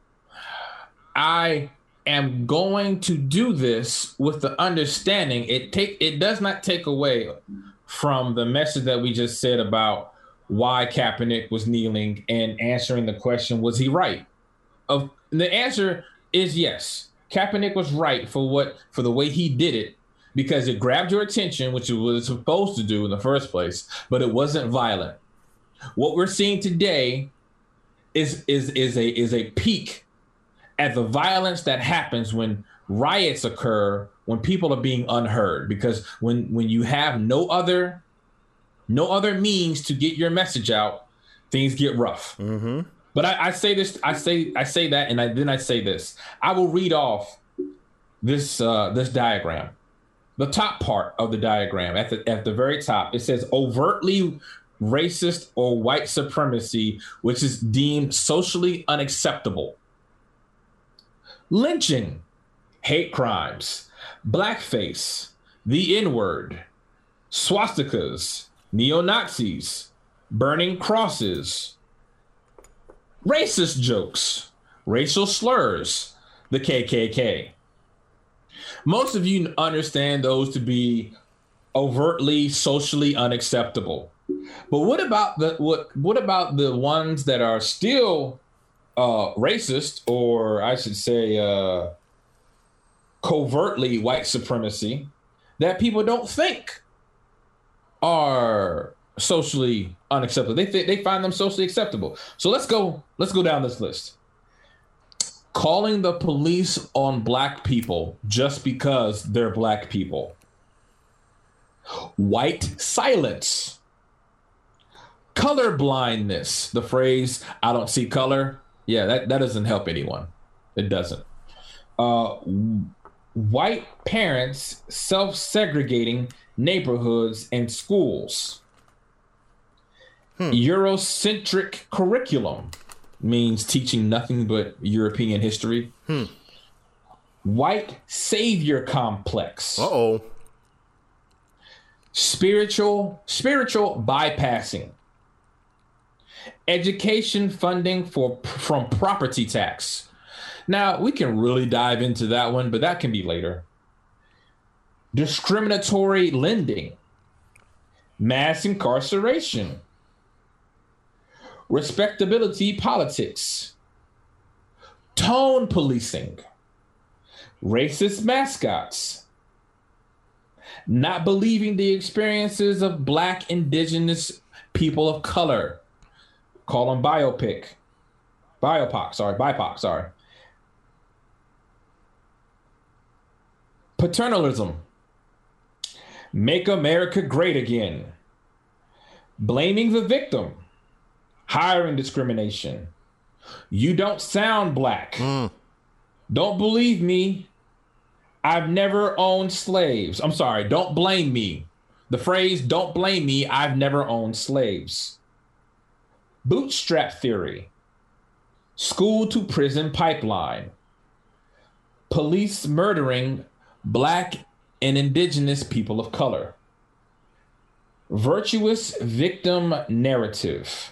I am going to do this with the understanding it does not take away from the message that we just said about why Kaepernick was kneeling and answering the question, was he right? The answer is yes. Kaepernick was right for the way he did it, because it grabbed your attention, which it was supposed to do in the first place, but it wasn't violent. What we're seeing today is a peak at the violence that happens when riots occur, when people are being unheard, because when you have no other means to get your message out, things get rough. But I say this, I say that, and then I say this. I will read off this diagram. The top part of the diagram, at the very top, it says overtly racist or white supremacy, which is deemed socially unacceptable. Lynching, hate crimes, blackface, the N-word, swastikas, neo-Nazis, burning crosses, racist jokes, racial slurs, the KKK. Most of you understand those to be overtly socially unacceptable. But what about the ones that are still racist, or I should say covertly white supremacy, that people don't think are socially unacceptable? They find them socially acceptable. So let's go down this list. Calling the police on black people just because they're black people. White silence. Color blindness. The phrase, I don't see color. Yeah, that doesn't help anyone. It doesn't. White parents self-segregating neighborhoods and schools. Eurocentric curriculum means teaching nothing but European history. White savior complex. Uh-oh. Spiritual bypassing. Education funding from property tax. Now, we can really dive into that one, but that can be later. Discriminatory lending. Mass incarceration. Respectability politics. Tone policing. Racist mascots. Not believing the experiences of black, indigenous people of color. Call them BIPOC. Paternalism. Make America great again. Blaming the victim. Hiring discrimination. You don't sound black. Don't believe me. I've never owned slaves. I'm sorry, don't blame me. The phrase, don't blame me, I've never owned slaves. Bootstrap theory. School to prison pipeline. Police murdering black and indigenous people of color. Virtuous victim narrative.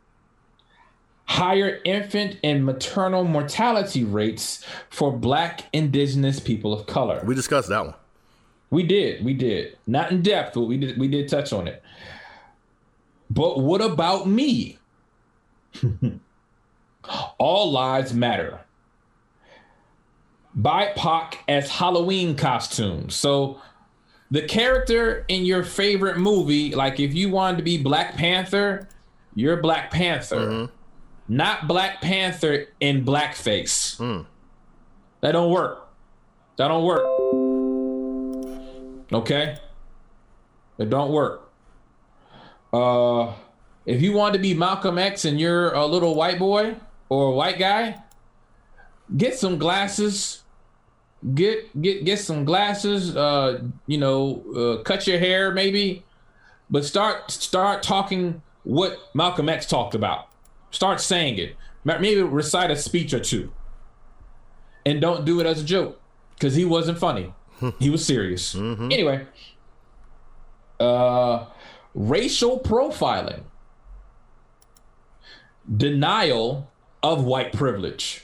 Higher infant and maternal mortality rates for black indigenous people of color. We discussed that one. We did. Not in depth, but we did touch on it. But what about me? All lives matter. BIPOC as Halloween costumes. So the character in your favorite movie, like if you wanted to be Black Panther, you're Black Panther. Not Black Panther in blackface. That don't work. Okay? It don't work. If you want to be Malcolm X and you're a little white boy or a white guy, get some glasses. Get some glasses. Cut your hair maybe, but start talking what Malcolm X talked about. Start saying it. Maybe recite a speech or two. And don't do it as a joke, because he wasn't funny. He was serious. Anyway, racial profiling. Denial of white privilege.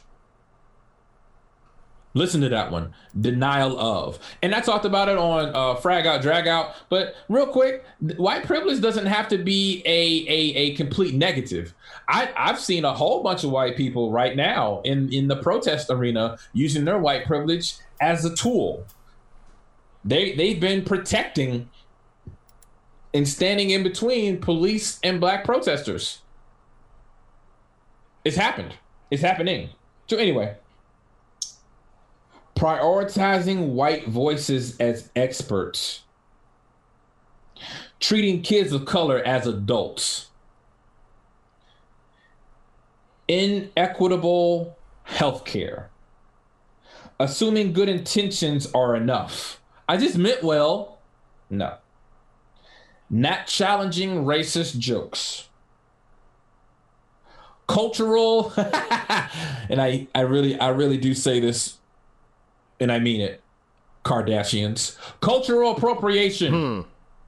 Listen to that one. Denial of. And I talked about it on Frag Out, Drag Out. But real quick, white privilege doesn't have to be a complete negative. I've seen a whole bunch of white people right now in the protest arena using their white privilege as a tool. They've been protecting and standing in between police and black protesters. It's happened. It's happening. So anyway, prioritizing white voices as experts. Treating kids of color as adults. Inequitable healthcare. Assuming good intentions are enough. I just meant well. No. Not challenging racist jokes. Cultural, and I really do say this, and I mean it. Kardashians. Cultural appropriation.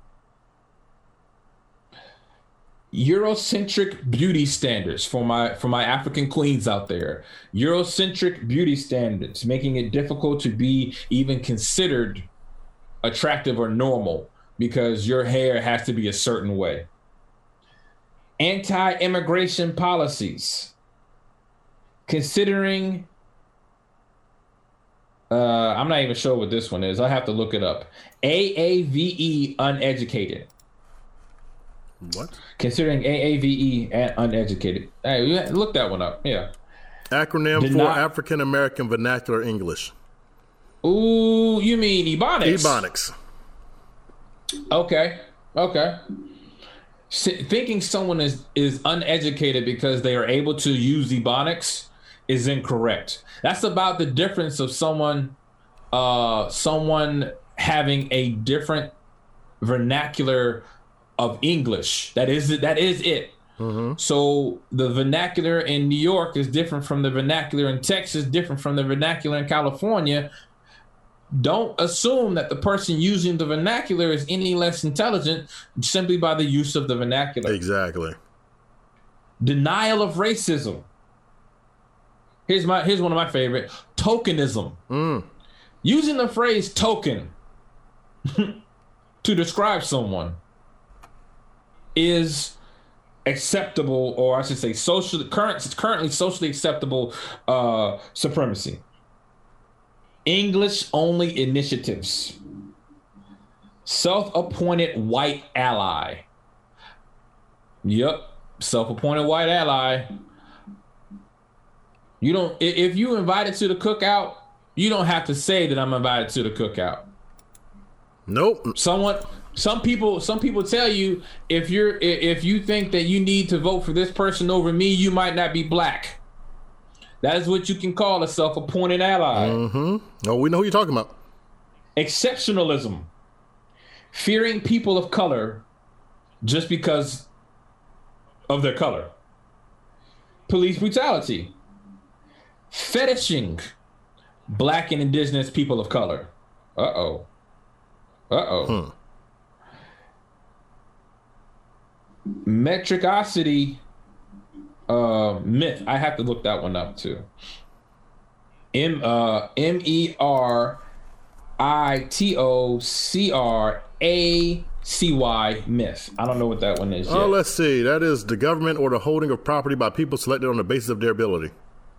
Eurocentric beauty standards for my African queens out there. Eurocentric beauty standards, making it difficult to be even considered attractive or normal because your hair has to be a certain way. Anti-immigration policies. Considering, I'm not even sure what this one is. I have to look it up. AAVE, uneducated. What? Considering AAVE and uneducated. Hey, look that one up. Yeah. Acronym for African American Vernacular English. Ooh, you mean Ebonics? Ebonics. Okay. Thinking someone is uneducated because they are able to use Ebonics is incorrect. That's about the difference of someone having a different vernacular of English. That is it. Mm-hmm. So the vernacular in New York is different from the vernacular in Texas, different from the vernacular in California. Don't assume that the person using the vernacular is any less intelligent simply by the use of the vernacular. Exactly. Denial of racism. Here's one of my favorite. Tokenism. Using the phrase token to describe someone is acceptable, or I should say currently socially acceptable supremacy. English only initiatives. Self-appointed white ally. Yep, self-appointed white ally. You don't, if you invited to the cookout, you don't have to say that I'm invited to the cookout. Nope. Some people tell you if you think that you need to vote for this person over me, you might not be black. That is what you can call a self-appointed ally. Mm-hmm. Oh, we know who you're talking about. Exceptionalism. Fearing people of color just because of their color. Police brutality. Fetishing black and indigenous people of color. Metricosity myth. I have to look that one up too. MERITOCRACY myth. I don't know what that one is yet. Oh, let's see. That is the government or the holding of property by people selected on the basis of their ability.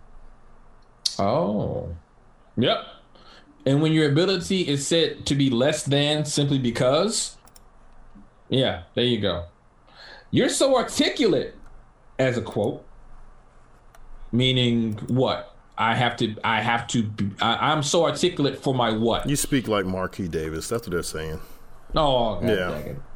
Oh. Yep. And when your ability is said to be less than simply because, yeah, there you go. You're so articulate, as a quote, meaning what? I'm so articulate for my what? You speak like Marquis Davis. That's what they're saying. Oh, God, yeah. Dang it.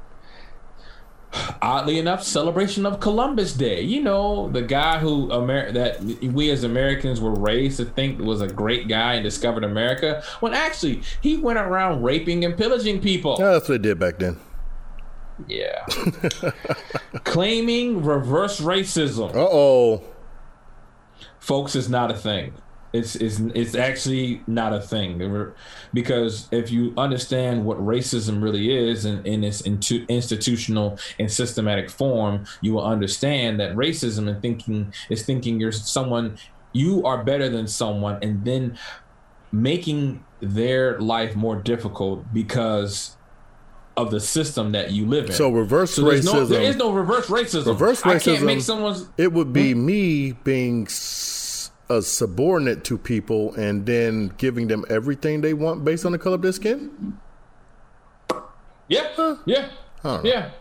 Oddly enough, celebration of Columbus Day. You know, the guy who that we as Americans were raised to think was a great guy and discovered America, when actually he went around raping and pillaging people. Yeah, that's what they did back then. Yeah. Claiming reverse racism. Uh-oh. Folks, it's not a thing. It's actually not a thing, because if you understand what racism really is in its institutional and systematic form, you will understand that racism is thinking you are better than someone, and then making their life more difficult because of the system that you live in. So reverse racism. There is no reverse racism. Reverse racism. I can't make someone's. It would be me being a subordinate to people and then giving them everything they want based on the color of their skin. Yeah. That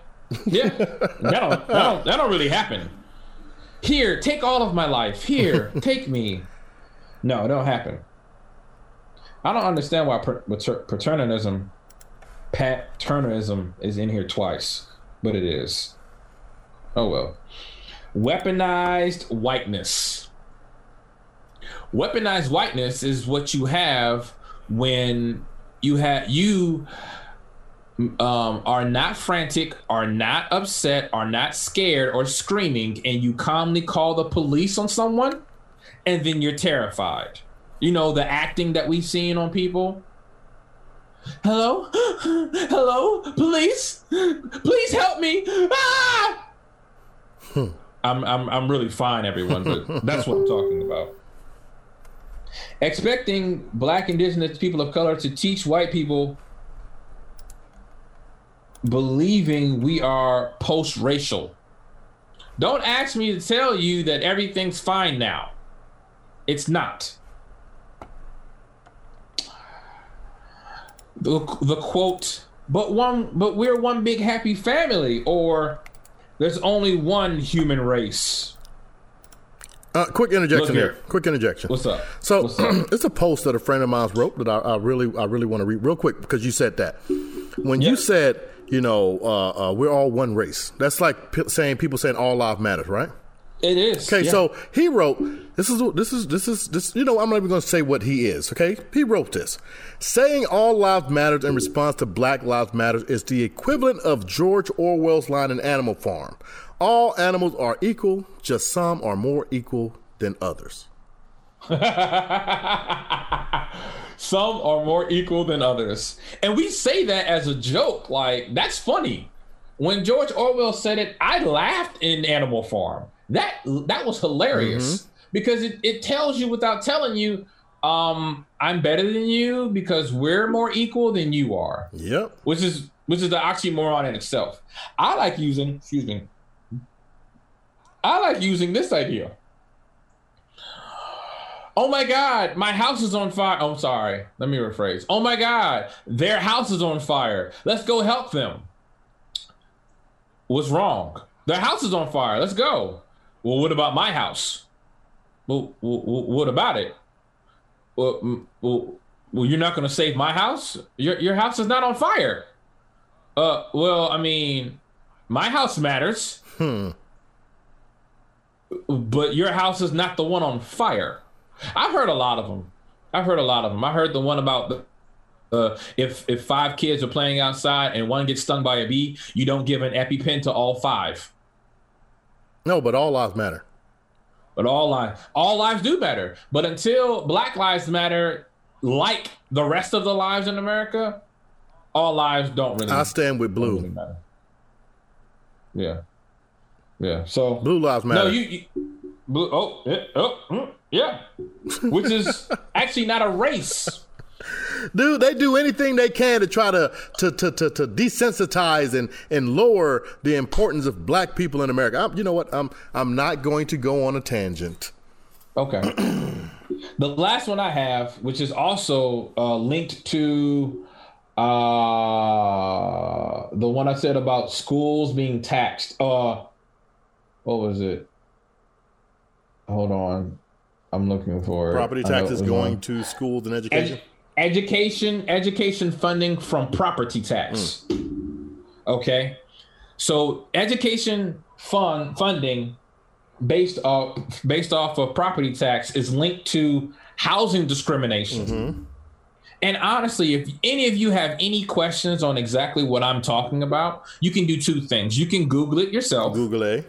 don't really happen. Here, take all of my life. Here, take me. No, it don't happen. I don't understand why paternalism is in here twice, but it is. Oh well. Weaponized whiteness. Weaponized whiteness is what you have when you are not frantic, are not upset, are not scared or screaming, and you calmly call the police on someone, and then you're terrified. You know, the acting that we've seen on people. Hello? Hello? Police? Please help me. Ah! I'm really fine, everyone, but that's what I'm talking about. Expecting Black, Indigenous, people of color to teach white people, believing we are post-racial. Don't ask me to tell you that everything's fine now. It's not. The quote, but we're one big happy family, or there's only one human race. Quick interjection here. Quick interjection. What's up? So it's a post that a friend of mine wrote that I really want to read real quick, because you said that. When you said, we're all one race, that's like saying people saying all lives matter, right? It is. Okay, so he wrote, this is, I'm not even going to say what he is, okay? He wrote this. Saying all lives matter in response to Black Lives Matter is the equivalent of George Orwell's line in Animal Farm. All animals are equal, just some are more equal than others. Some are more equal than others. And we say that as a joke, like, that's funny. When George Orwell said it, I laughed in Animal Farm. That was hilarious, because it tells you without telling you, I'm better than you because we're more equal than you are. Yep. Which is the oxymoron in itself. I like using this idea. Oh my God, my house is on fire. Oh, sorry. Let me rephrase. Oh my God, their house is on fire. Let's go help them. What's wrong? Their house is on fire. Let's go. Well, what about my house? Well, what about it? Well, you're not going to save my house? Your house is not on fire. Well, I mean, my house matters. But your house is not the one on fire. I've heard a lot of them. I heard the one about if 5 kids are playing outside and one gets stung by a bee, you don't give an EpiPen to all 5. No, but all lives matter. But all lives do matter. But until Black Lives Matter, like the rest of the lives in America, all lives don't really. I stand with Blue. Really matter. Yeah. So Blue Lives Matter. No, you Blue. Yeah. Which is actually not a race. Dude, they do anything they can to try to desensitize and lower the importance of Black people in America. You know what? I'm not going to go on a tangent. Okay. The last one I have, which is also linked to the one I said about schools being taxed. What was it? Hold on. I'm looking for it. Property taxes going to schools and education? Education funding from property tax. Okay. So education funding based off of property tax is linked to housing discrimination. And honestly, if any of you have any questions on exactly what I'm talking about, you can do 2 things. You can Google it yourself. Google it.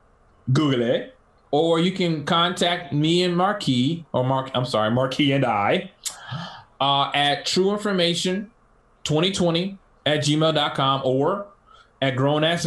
Or you can contact me and Marquis and I at trueinformation2020@gmail.com or at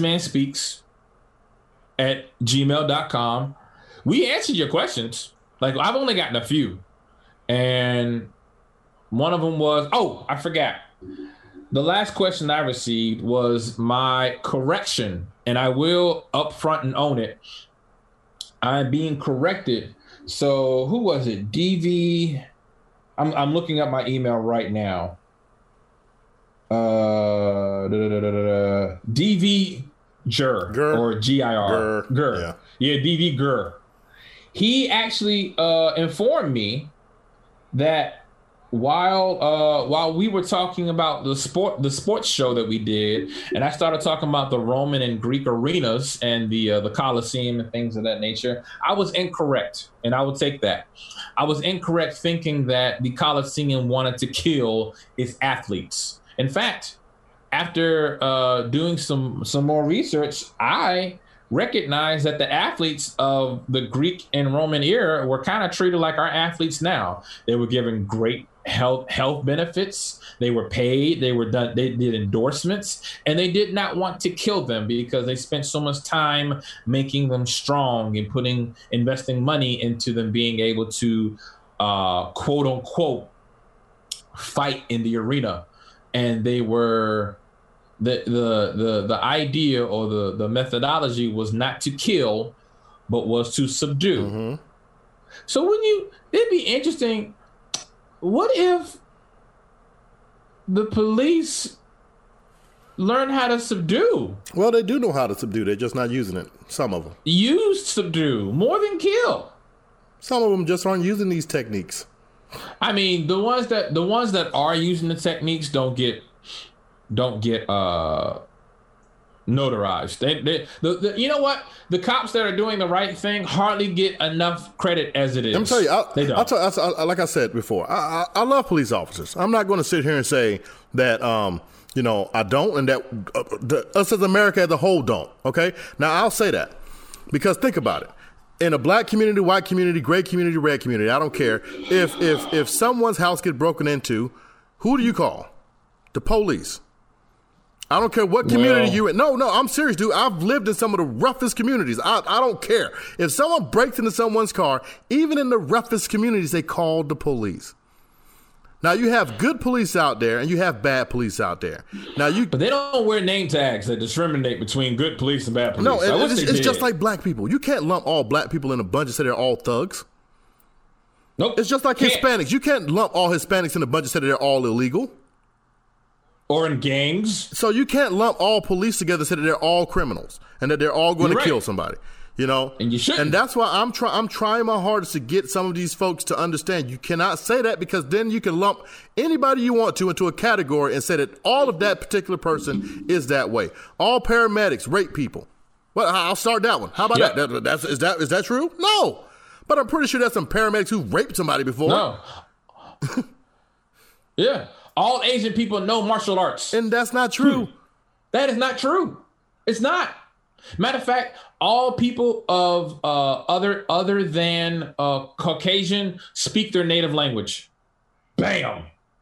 grownassmanspeaks@gmail.com. We answered your questions. Like, I've only gotten a few. And one of them was, I forgot. The last question I received was my correction, and I will upfront and own it. I'm being corrected. So who was it? DV. I'm looking up my email right now. DV Gur or GIR. Gur. Yeah, DV Gur. He actually informed me that while we were talking about the sports show that we did, and I started talking about the Roman and Greek arenas and the Colosseum and things of that nature, I was incorrect, and I would take that. I was incorrect thinking that the Colosseum wanted to kill its athletes. In fact, after doing some more research, I recognized that the athletes of the Greek and Roman era were kind of treated like our athletes now. They were given great health benefits. They were paid. They did endorsements, and they did not want to kill them because they spent so much time making them strong and investing money into them being able to, quote unquote, fight in the arena. And they were the idea or the methodology was not to kill, but was to subdue. Mm-hmm. So it'd be interesting. What if the police learn how to subdue? Well, they do know how to subdue. They're just not using it. Some of them use subdue more than kill. Some of them just aren't using these techniques. I mean, the ones that are using the techniques don't get notarized. You know what? The cops that are doing the right thing hardly get enough credit as it is. Let me tell you, they don't. Like I said before, I love police officers. I'm not going to sit here and say that I don't, and that us as America as a whole don't. Okay, now I'll say that because think about it. In a black community, white community, gray community, red community, I don't care. If someone's house gets broken into, who do you call? The police. I don't care what community you're in. No, I'm serious, dude. I've lived in some of the roughest communities. I don't care. If someone breaks into someone's car, even in the roughest communities, they call the police. Now, you have good police out there and you have bad police out there. But they don't wear name tags that discriminate between good police and bad police. No, it's just like black people. You can't lump all black people in a bunch and say they're all thugs. Nope. It's just like Hispanics. You can't lump all Hispanics in a bunch and say they're all illegal. Or in gangs. So you can't lump all police together and say that they're all criminals and that they're all going to kill somebody. And you shouldn't. And that's why I'm trying my hardest to get some of these folks to understand you cannot say that, because then you can lump anybody you want to into a category and say that all of that particular person is that way. All paramedics rape people. Well, I'll start that one. How about that? Is that true? No. But I'm pretty sure there's some paramedics who raped somebody before. No. Yeah. All Asian people know martial arts. And that's not true. That is not true. It's not. Matter of fact, all people of other than Caucasian speak their native language. Bam.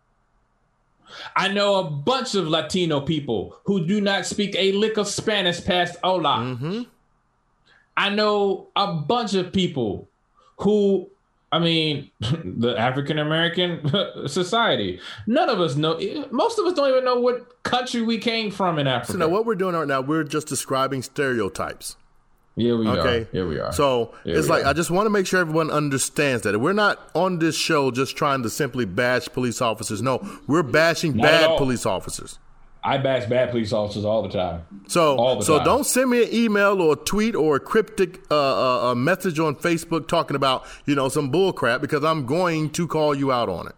I know a bunch of Latino people who do not speak a lick of Spanish past hola. Mm-hmm. I know a bunch of people who, the African-American society. None of us know. Most of us don't even know what country we came from in Africa. So now what we're doing right now, we're just describing stereotypes. Yeah, we are. So I just want to make sure everyone understands that. We're not on this show just trying to simply bash police officers. No, we're bashing bad police officers. I bash bad police officers all the time. So don't send me an email or a tweet or a cryptic a message on Facebook talking about some bull crap, because I'm going to call you out on it.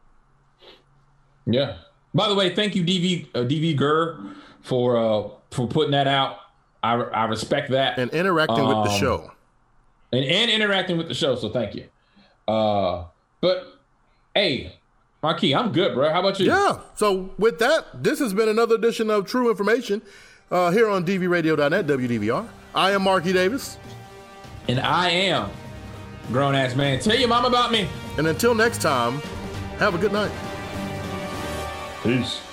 Yeah. By the way, thank you, DV Gurr, for putting that out. I respect that and interacting with the show. And interacting with the show. So thank you. But hey. Marquis, I'm good, bro. How about you? Yeah. So with that, this has been another edition of True Information here on dvradio.net, WDVR. I am Marquis Davis. And I am Grown Ass Man. Tell your mom about me. And until next time, have a good night. Peace.